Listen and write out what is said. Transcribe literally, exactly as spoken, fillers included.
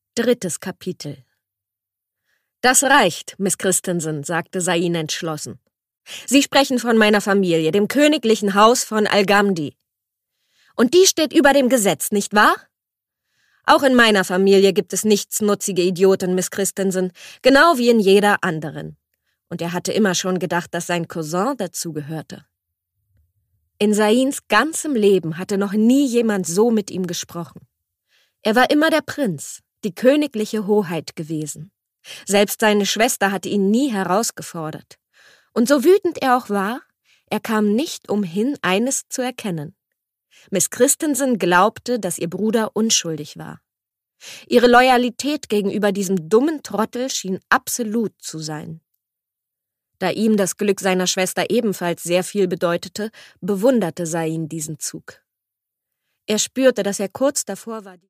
Drittes Kapitel. »Das reicht, Miss Christensen«, sagte Sain entschlossen. »Sie sprechen von meiner Familie, dem königlichen Haus von Algamdi. Und die steht über dem Gesetz, nicht wahr? Auch in meiner Familie gibt es nichtsnutzige Idioten, Miss Christensen, genau wie in jeder anderen.« Und er hatte immer schon gedacht, dass sein Cousin dazugehörte. In Sains ganzem Leben hatte noch nie jemand so mit ihm gesprochen. Er war immer der Prinz, die königliche Hoheit gewesen. Selbst seine Schwester hatte ihn nie herausgefordert. Und so wütend er auch war, er kam nicht umhin, eines zu erkennen. Miss Christensen glaubte, dass ihr Bruder unschuldig war. Ihre Loyalität gegenüber diesem dummen Trottel schien absolut zu sein. Da ihm das Glück seiner Schwester ebenfalls sehr viel bedeutete, bewunderte Sain diesen Zug. Er spürte, dass er kurz davor war,